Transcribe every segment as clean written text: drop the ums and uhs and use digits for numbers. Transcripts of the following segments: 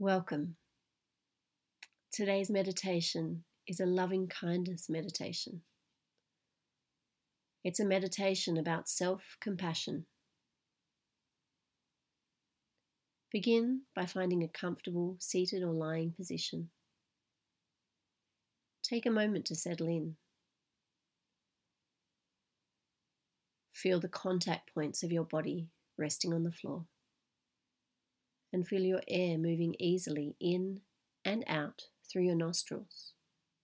Welcome. Today's meditation is a loving kindness meditation. It's a meditation about self-compassion. Begin by finding a comfortable seated or lying position. Take a moment to settle in. Feel the contact points of your body resting on the floor. And feel your air moving easily in and out through your nostrils.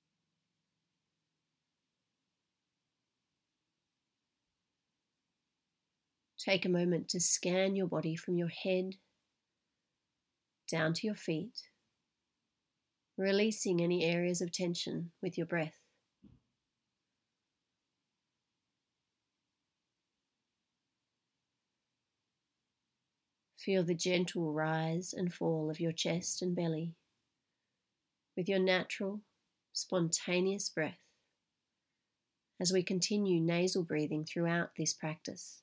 Take a moment to scan your body from your head down to your feet, releasing any areas of tension with your breath. Feel the gentle rise and fall of your chest and belly with your natural, spontaneous breath as we continue nasal breathing throughout this practice.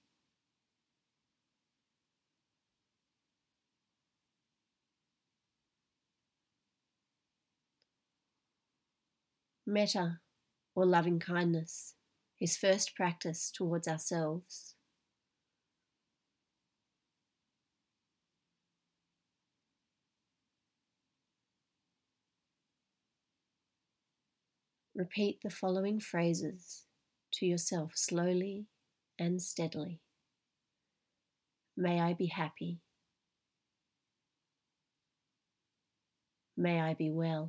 Metta, or loving kindness, is first practice towards ourselves. Repeat the following phrases to yourself slowly and steadily. May I be happy. May I be well.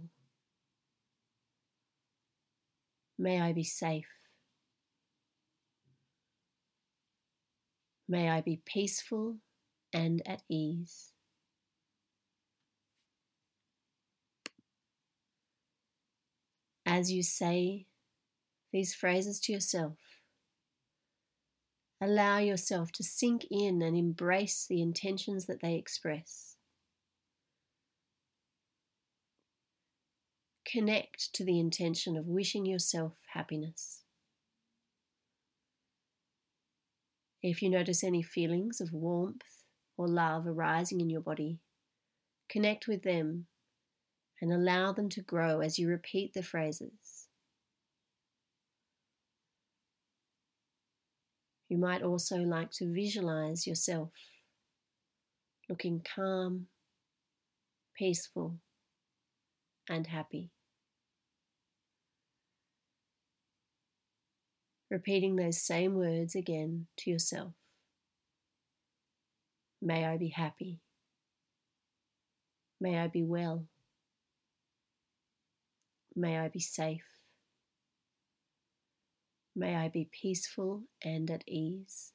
May I be safe. May I be peaceful and at ease. As you say these phrases to yourself, allow yourself to sink in and embrace the intentions that they express. Connect to the intention of wishing yourself happiness. If you notice any feelings of warmth or love arising in your body, connect with them and allow them to grow as you repeat the phrases. You might also like to visualize yourself looking calm, peaceful, and happy. Repeating those same words again to yourself. May I be happy. May I be well. May I be safe. May I be peaceful and at ease.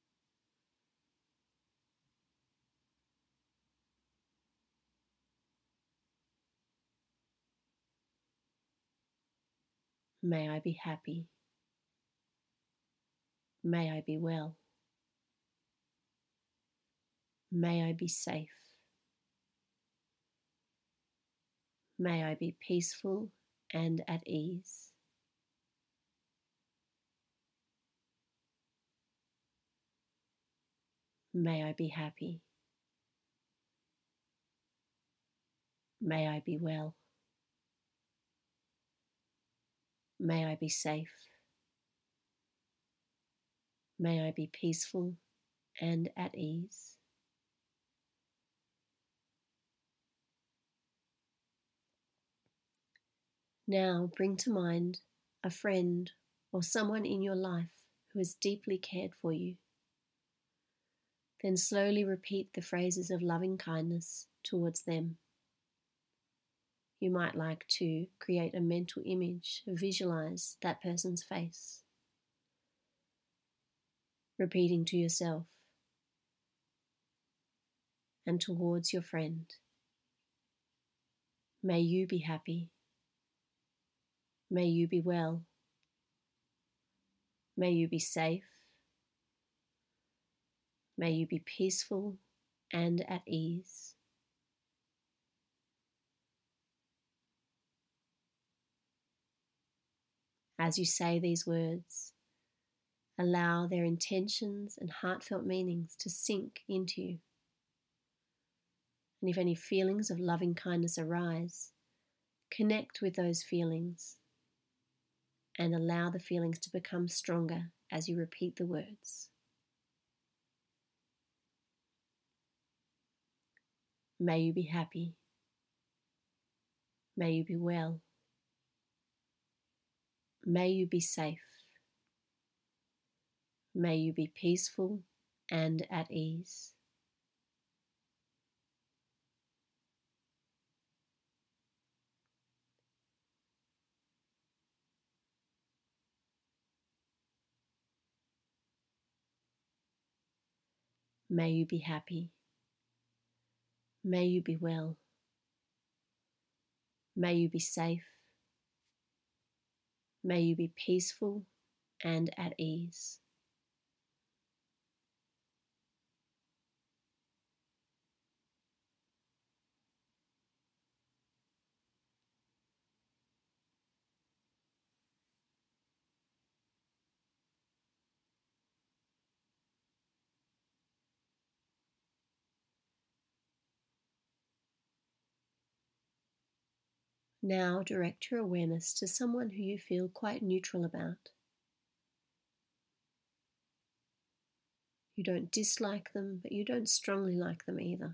May I be happy. May I be well. May I be safe. May I be peaceful and at ease. May I be happy. May I be well. May I be safe. May I be peaceful and at ease. Now bring to mind a friend or someone in your life who has deeply cared for you. Then slowly repeat the phrases of loving kindness towards them. You might like to create a mental image, visualize that person's face. Repeating to yourself and towards your friend. May you be happy. May you be well. May you be safe. May you be peaceful and at ease. As you say these words, allow their intentions and heartfelt meanings to sink into you. And if any feelings of loving kindness arise, connect with those feelings and allow the feelings to become stronger as you repeat the words. May you be happy. May you be well. May you be safe. May you be peaceful and at ease. May you be happy. May you be well. May you be safe. May you be peaceful and at ease. Now direct your awareness to someone who you feel quite neutral about. You don't dislike them, but you don't strongly like them either.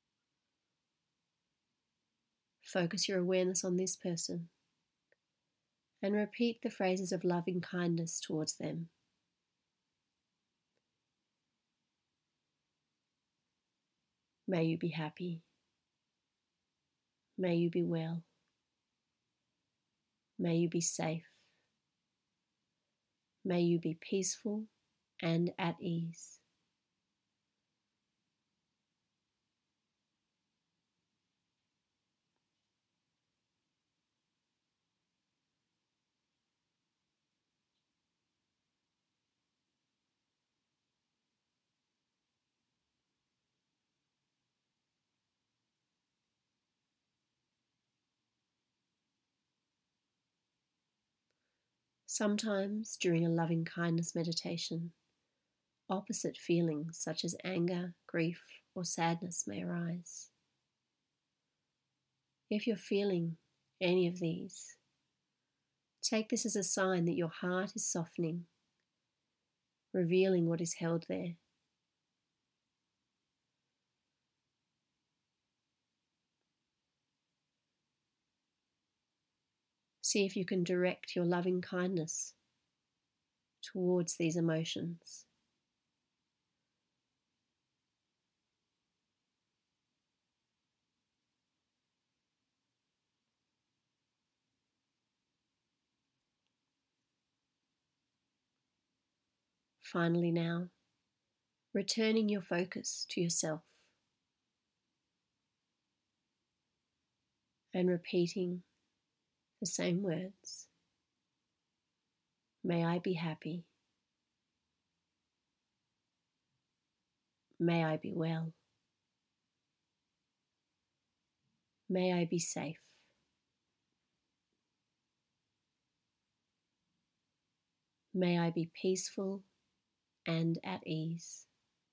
Focus your awareness on this person and repeat the phrases of loving kindness towards them. May you be happy. May you be well. May you be safe. May you be peaceful and at ease. Sometimes during a loving kindness meditation, opposite feelings such as anger, grief, or sadness may arise. If you're feeling any of these, take this as a sign that your heart is softening, revealing what is held there. See if you can direct your loving kindness towards these emotions. Finally now, returning your focus to yourself and repeating the same words. May I be happy. May I be well. May I be safe. May I be peaceful and at ease.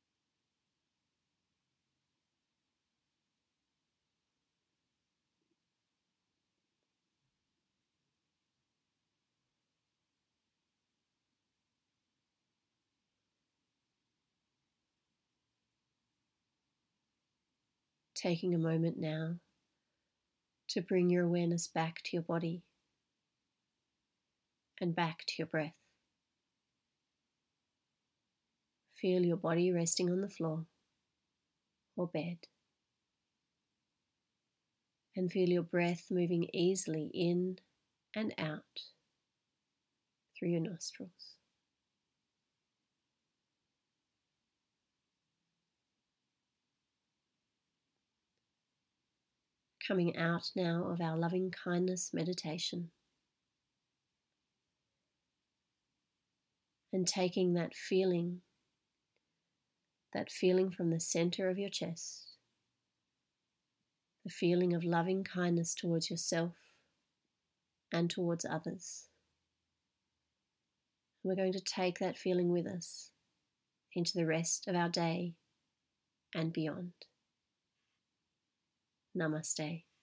Taking a moment now to bring your awareness back to your body and back to your breath. Feel your body resting on the floor or bed, and feel your breath moving easily in and out through your nostrils. Coming out now of our loving kindness meditation and taking that feeling from the center of your chest, the feeling of loving kindness towards yourself and towards others. And we're going to take that feeling with us into the rest of our day and beyond. Namaste.